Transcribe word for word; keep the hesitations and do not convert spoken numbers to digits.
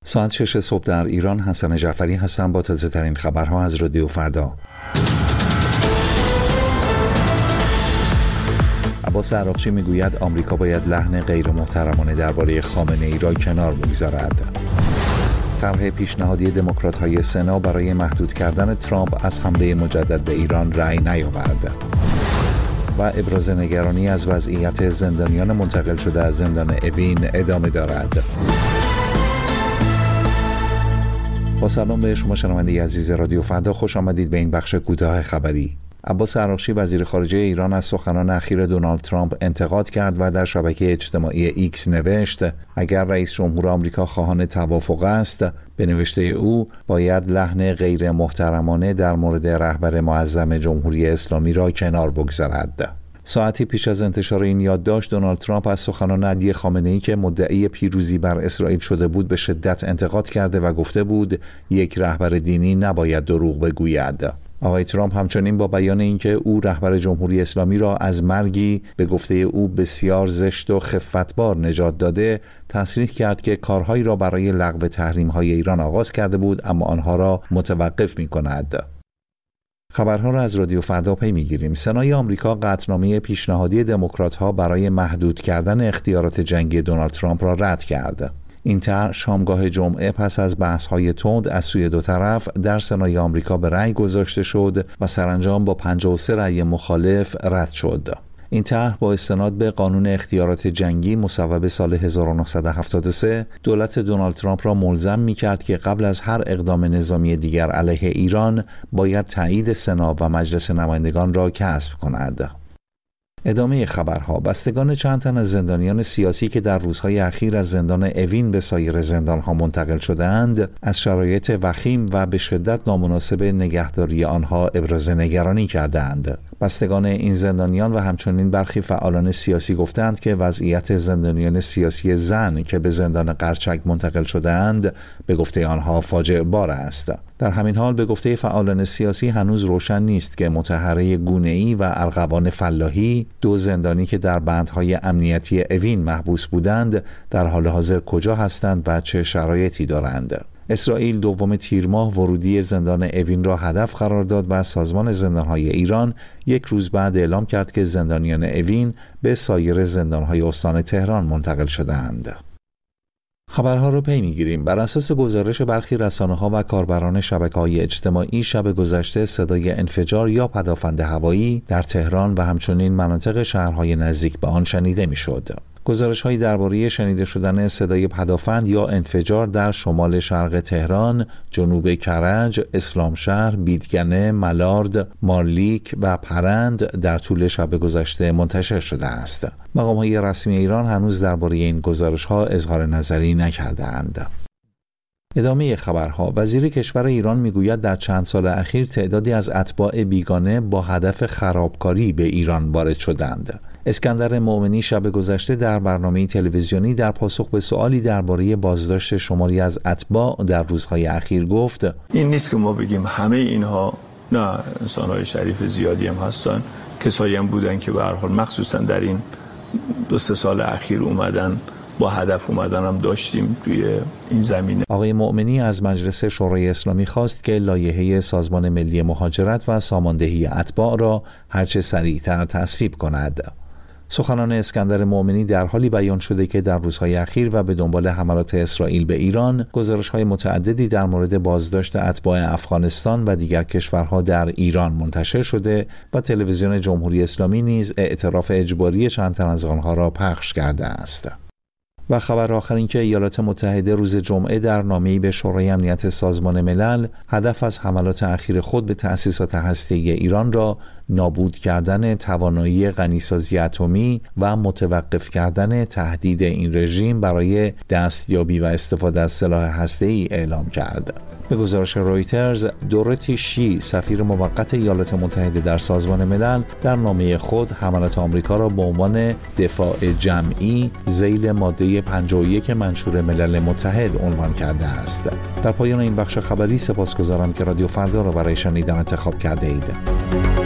ساعت شش صبح در ایران. حسن جعفری هستم با تازه ترین خبرها از رادیو فردا. عباس عراقچی میگوید آمریکا باید لحن غیر محترمانه درباره خامنه ای را کنار بگذارد. طرح پیشنهادی دموکرات‌های سنا برای محدود کردن ترامپ از حمله مجدد به ایران رأی نیاورد. و ابراز نگرانی از وضعیت زندانیان منتقل شده از زندان اوین ادامه دارد. با سلام به شما شنونده عزیز رادیو فردا، خوش آمدید به این بخش کوتاه خبری. عباس عراقچی وزیر خارجه ایران از سخنان اخیر دونالد ترامپ انتقاد کرد و در شبکه اجتماعی ایکس نوشت اگر رئیس جمهور آمریکا خواهان توافق است، به نوشته او باید لحن غیر محترمانه در مورد رهبر معظم جمهوری اسلامی را کنار بگذارد. ساعتی پیش از انتشار این یادداشت، دونالد ترامپ از سخنان علی خامنه‌ای که مدعی پیروزی بر اسرائیل شده بود به شدت انتقاد کرده و گفته بود یک رهبر دینی نباید دروغ بگوید. آقای ترامپ همچنین با بیان اینکه او رهبر جمهوری اسلامی را از مرگی به گفته او بسیار زشت و خفتبار نجات داده، تصریح کرد که کارهایی را برای لغو تحریم‌های ایران آغاز کرده بود اما آنها را متوقف می‌کند. خبرها را از رادیو فردا پی می‌گیریم. سنای آمریکا قطعنامه پیشنهادی دموکرات‌ها برای محدود کردن اختیارات جنگی دونالد ترامپ را رد کرد. این طرح شامگاه جمعه پس از بحث‌های تند از سوی دو طرف در سنای آمریکا به رأی گذاشته شد و سرانجام با پنجاه و سه رأی مخالف رد شد. این طرح با استناد به قانون اختیارات جنگی مصوب سال هزار و نهصد و هفتاد و سه دولت دونالد ترامپ را ملزم می‌کرد که قبل از هر اقدام نظامی دیگر علیه ایران باید تایید سنا و مجلس نمایندگان را کسب کند. ادامه خبرها. بستگان چند تن از زندانیان سیاسی که در روزهای اخیر از زندان اوین به سایر زندانها منتقل شده‌اند، از شرایط وخیم و به شدت نامناسب نگهداری آنها ابراز نگرانی کردند. بستگان این زندانیان و همچنین برخی فعالان سیاسی گفتند که وضعیت زندانیان سیاسی زن که به زندان قرچک منتقل شده‌اند به گفته آنها فاجعه بار است. در همین حال به گفته فعالان سیاسی هنوز روشن نیست که مطهره گونه‌ای و ارغوان فلاحی، دو زندانی که در بندهای امنیتی اوین محبوس بودند، در حال حاضر کجا هستند و چه شرایطی دارند. اسرائیل دوم تیر ماه ورودی زندان اوین را هدف قرار داد و سازمان زندانهای ایران یک روز بعد اعلام کرد که زندانیان اوین به سایر زندانهای استان تهران منتقل شدند. خبرها رو پی میگیریم. بر اساس گزارش برخی رسانه‌ها و کاربران شبکه‌های اجتماعی، شب گذشته صدای انفجار یا پدافند هوایی در تهران و همچنین مناطق شهرهای نزدیک به آن شنیده میشد. گزارش‌هایی درباره شنیده شدن صدای پدافند یا انفجار در شمال شرق تهران، جنوب کرج، اسلامشهر، بیدگنه، ملارد، مارلیک و پرند در طول شب گذشته منتشر شده است. مقام‌های رسمی ایران هنوز درباره این گزارش‌ها اظهار نظری نکرده‌اند. ادامه خبرها. وزیر کشور ایران میگوید در چند سال اخیر تعدادی از اتباع بیگانه با هدف خرابکاری به ایران وارد شدند. اسکندر مومنی شب گذشته در برنامه تلویزیونی در پاسخ به سوالی درباره بازداشت شماری از اتباع در روزهای اخیر گفت این نیست که ما بگیم همه اینها، نه، انسان‌های شریف زیادی هم هستن، کسایی هم بودن که به هر حال مخصوصا در این دو سه سال اخیر اومدن، با هدف اومدن هم داشتیم توی این زمینه. آقای مومنی از مجلس شورای اسلامی خواست که لایحه سازمان ملی مهاجرت و ساماندهی اتباع را هرچه سریعتر تصویب کند. سخنان اسکندر مومنی در حالی بیان شده که در روزهای اخیر و به دنبال حملات اسرائیل به ایران، گزارش‌های متعددی در مورد بازداشت اتباع افغانستان و دیگر کشورها در ایران منتشر شده و تلویزیون جمهوری اسلامی نیز اعتراف اجباری چند تن از آنها را پخش کرده است. و خبر آخر این که ایالات متحده روز جمعه در نامه‌ای به شورای امنیت سازمان ملل هدف از حملات اخیر خود به تأسیسات هسته‌ای ایران را نابود کردن توانایی غنیسازی اتمی و متوقف کردن تهدید این رژیم برای دستیابی و استفاده از سلاح هسته‌ای اعلام کرد. به گزارش رویترز، دوروتی شی، سفیر موقت ایالات متحده در سازمان ملل، در نامه خود حملات آمریکا را به عنوان دفاع جمعی ذیل ماده پنجاه و یک منشور ملل متحد عنوان کرده است. در پایان این بخش خبری سپاسگزارم که رادیو فردا را برای شنیدن انتخاب کرده اید.